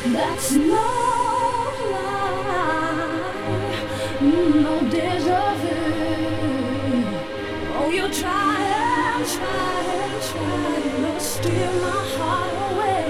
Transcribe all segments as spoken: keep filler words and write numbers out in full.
That's no lie, no déjà vu. Oh, you try and try and try to steal my heart away.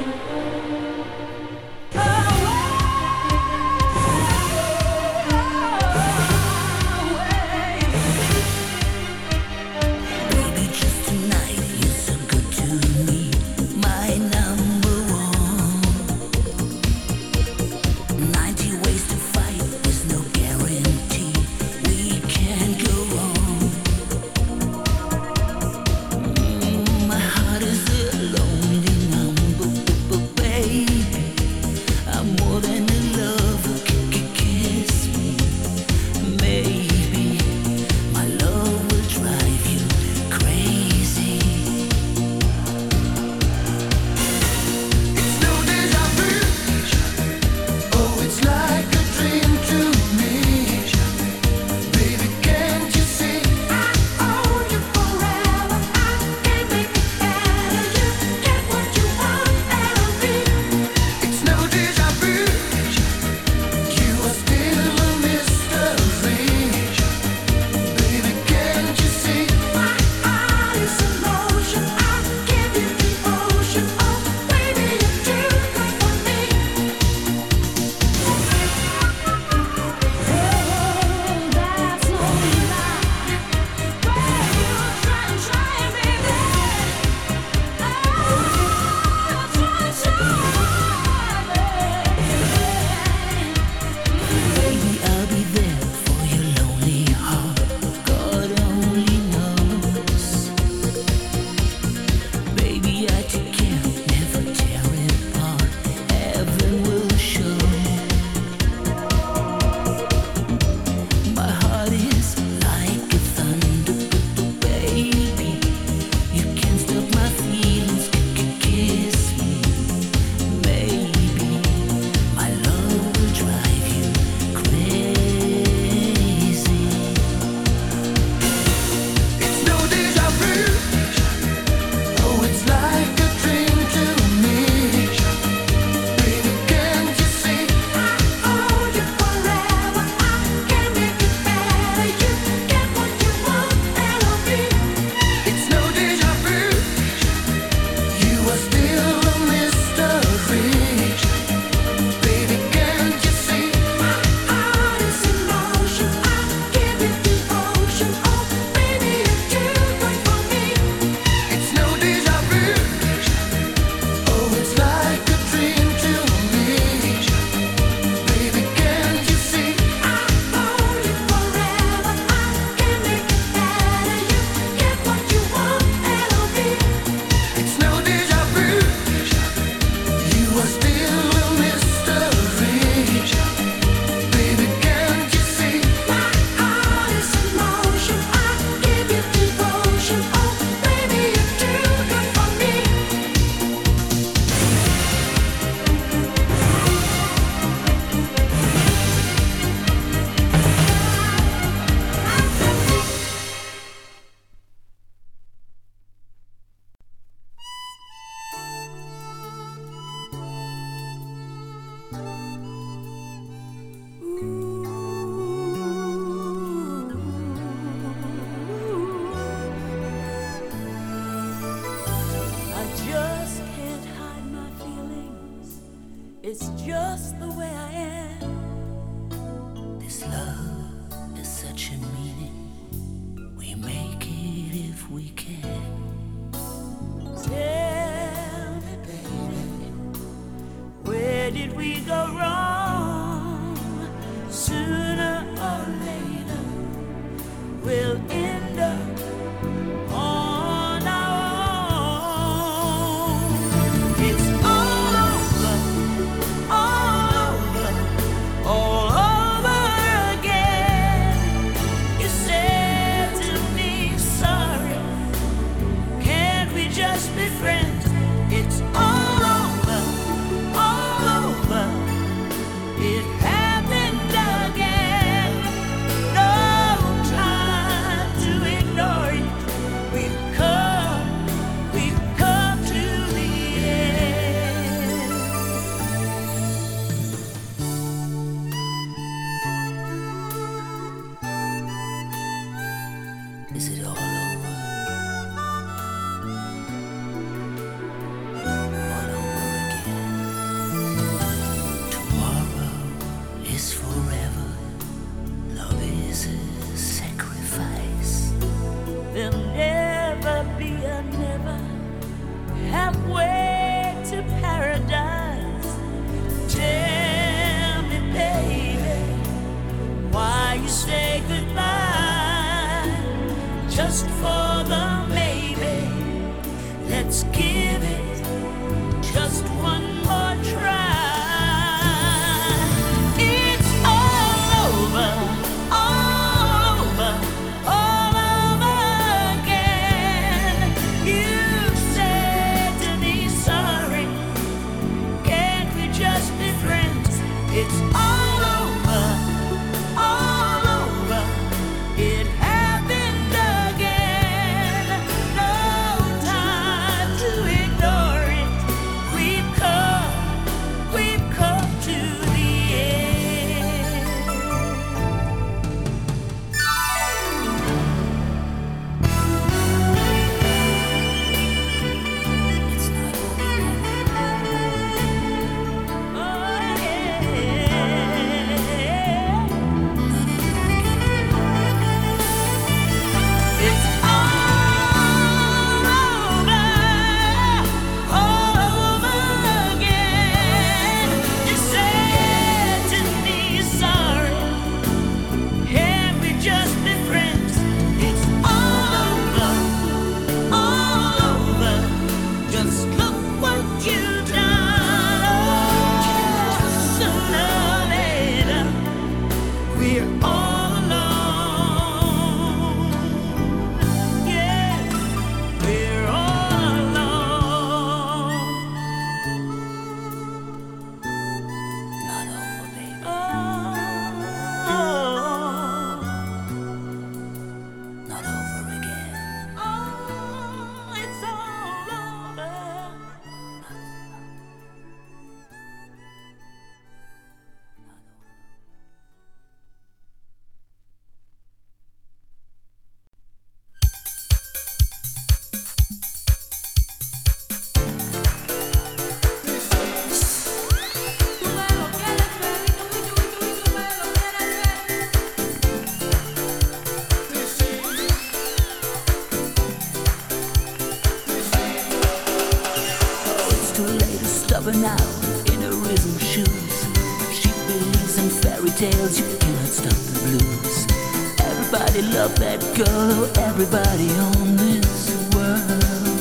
It's just the way I am. This love is such a meaning. We make it if we can. Tell me, baby, where did we go wrong? Sooner or later, we'll end up on our own. It's all over, all over, all over again. You said to me, sorry, can't we just be friends? It's all over, all over, stop her now in her rhythm shoes. Sheep believes in fairy tales, you cannot stop the blues. Everybody love that girl, oh, everybody on this world.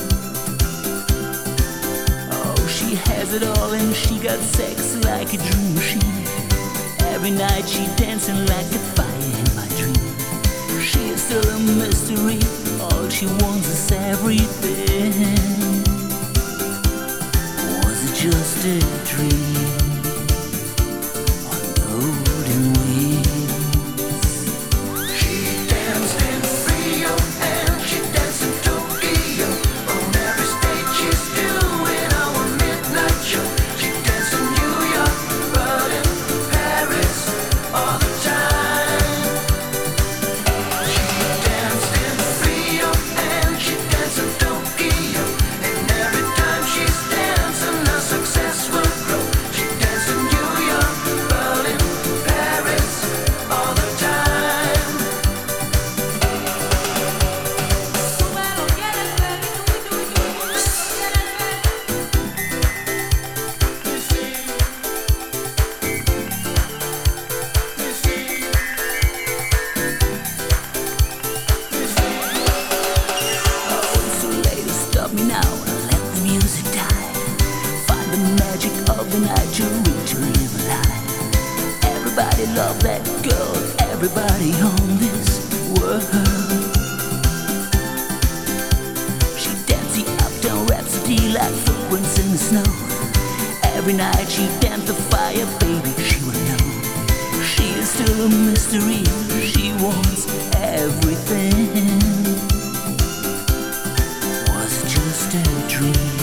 Oh, she has it all and she got sex like a dream machine. Every night she dancing like a fire in my dream. She is still a mystery, all she wants is everything. Was it just a dream on golden wings? She danced in Rio and she danced in Tokyo. On every stage she's doing our midnight show. She danced in New York, Berlin, Paris, all the time. She danced in Rio and she danced in Tokyo. And every time she's dancing, her success will grow. She danced in New York, Berlin, Paris, all the time. So lady, stop me now and let the music die. Find the magic of the night, you reach to live alive. Everybody love that girl, everybody on this world. She danced the uptown rhapsody like footprints in the snow. Every night she danced the fire, baby, she will know. She is still a mystery, she wants everything. Was it just a dream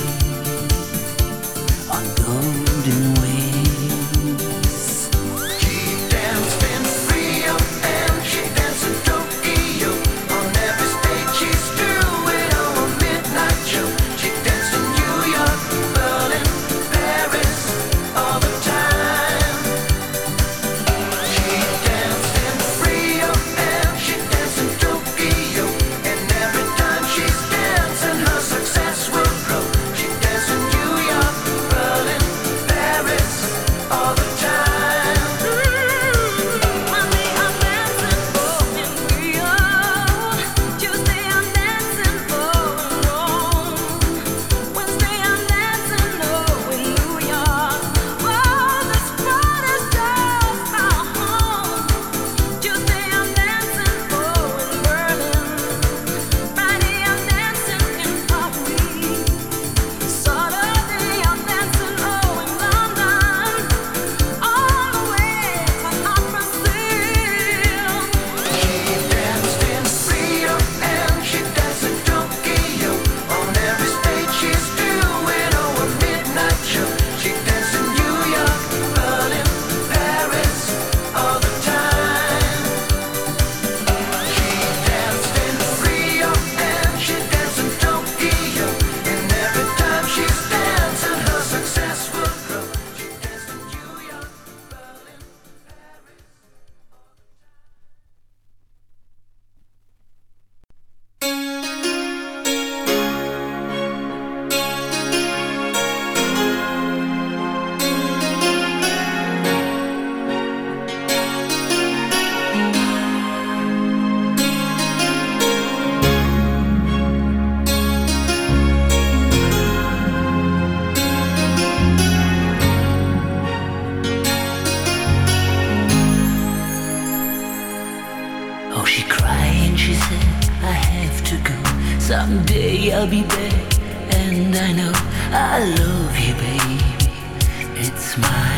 on golden wings? She danced in Rio and she danced in Tokyo. On every stage she's doing our midnight show. She danced in New York, Berlin, Paris, all the time. She danced in Rio and she danced in Tokyo. And every time she's dancing, her success will grow. She danced in New York, Berlin, Paris, all the time. Monday I'm dancing for in Rio. Tuesday I'm dancing for in Rome. Wednesday I'm dancing oh in New York. Oh, this world is just my home. Tuesday I'm dancing for in Berlin. Friday I'm dancing in Paris. Saturday I'm dancing oh in London. All the way to Opera Hill. She danced in Rio and she danced in Tokyo. On every stage she's doing our midnight show. She danced in New York, Berlin, Paris, all the time. She danced in Rio and she danced in Tokyo. And every time she's dancing, her success will grow. She danced in New York, Berlin, Paris. Oh, she cried and she said, I have to go. Someday I'll be back, and I know I love you, baby. It's my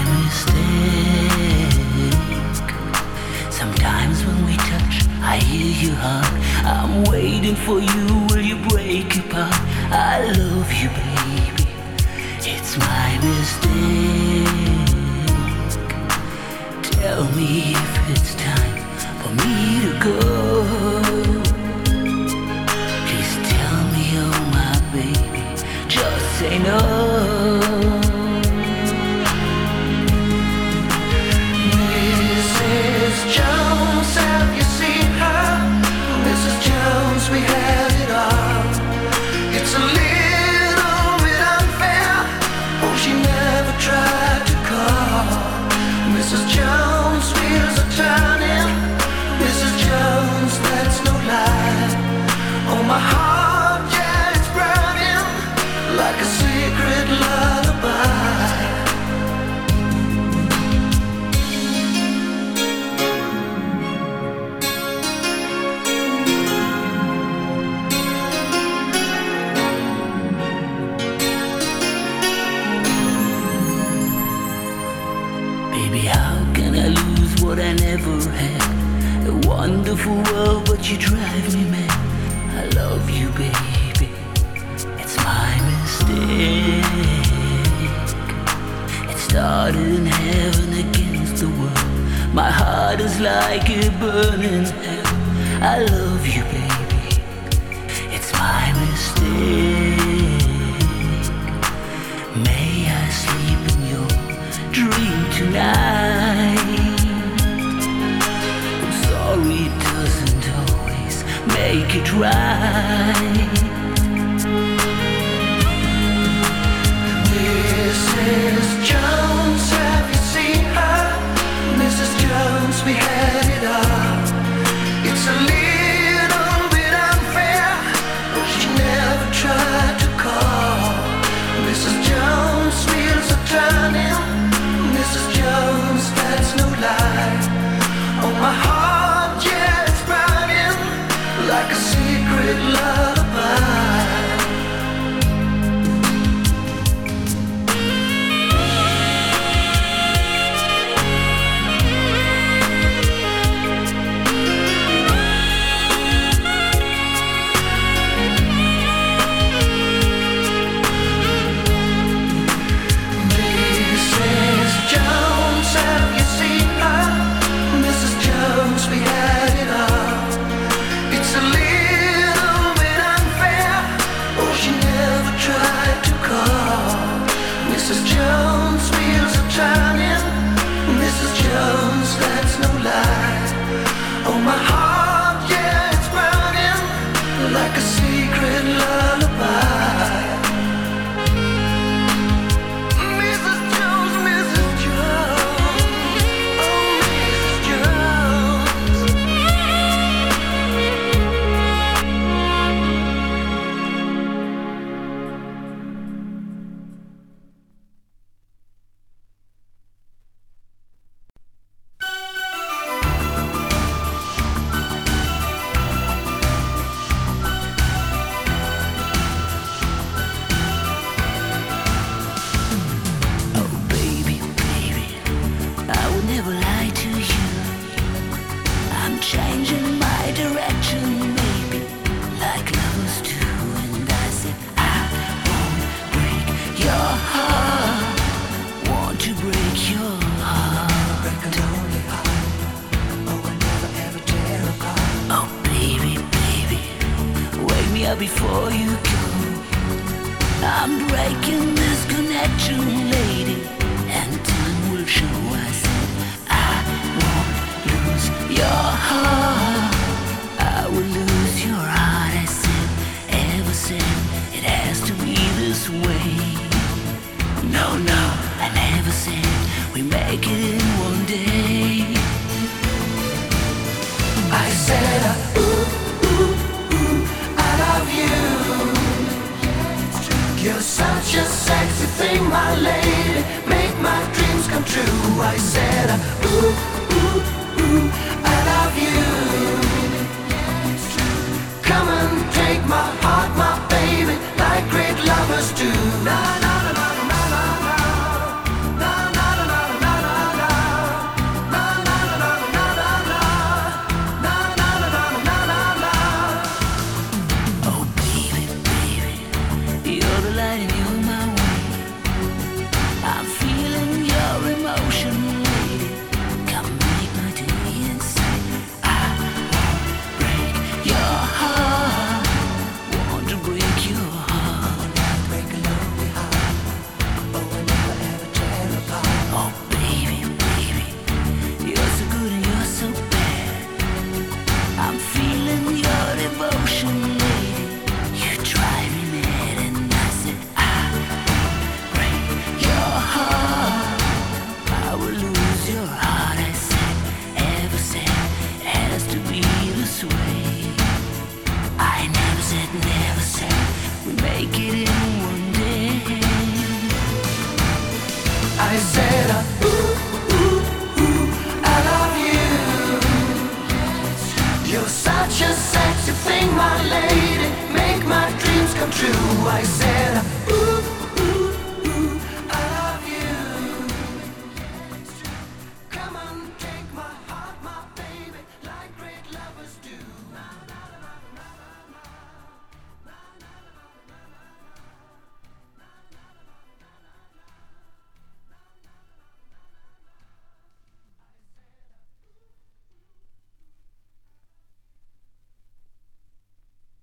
mistake. Sometimes when we touch, I hear your heart. I'm waiting for you, will you break apart? I love you, baby. It's my mistake. Tell me if it's time for me to go. Please tell me, oh my baby, just say no. Missus Jones, have you seen her? Missus Jones, we have it all. It's a little bit unfair. Oh, she Missus Jones, wheels are turning. Missus Jones, that's no lie. Oh, my heart, yeah, it's burning like a secret lullaby. Baby, how can I lose what I never had? A wonderful world, but you drive me mad. I love you, baby. It's my mistake. It started in heaven against the world. My heart is like a burning hell. I love you, baby. It's my mistake. May I sleep in your dream tonight? I'm sorry it doesn't always make it right. Missus Jones, have you seen her? Missus Jones, we had it all. It's a little bit unfair, but she never tried to call. Missus Jones, wheels are turning. Missus Jones, that's no lie. Oh, my heart, yeah, it's burning like a secret lullaby. Missus Jones, have you seen her? Missus Jones, we had it all. It's a little bit unfair, oh, she never tried to call. Missus Jones, wheels are turning. Missus Jones, that's no lie. Oh, my heart, yeah, it's burning like a secret lullaby. Missus Jones, Missus Jones, oh, Missus Jones. Oh baby, baby, I would never lie to you. I'm changing my direction, maybe, like lovers do. And I said I won't break your heart. Want to break your heart. Break a lonely heart, oh, I never ever tear apart. Oh baby, baby, wake me up before you go. I'm breaking this connection, lady, and time will show. I said I won't lose your heart. I will lose your heart. I said, ever said it has to be this way. No, no, I never said we make it in one day. I said, uh, ooh, ooh, ooh, I love you. You're such a sexy thing, my lady. Make my dreams come true. I said, uh, ooh, ooh, ooh, I love you. Come and take my heart, my baby, like great lovers do. Na, na, na, na, na, na, na. Na, na, na, na, na, na, na. Na, na, na, na, na, na, na. Na, na, na, na, na, na, na. Oh baby, baby, you're the light and you're my way. I'm feeling your emotion, lady. Come make my day inside. true, I say.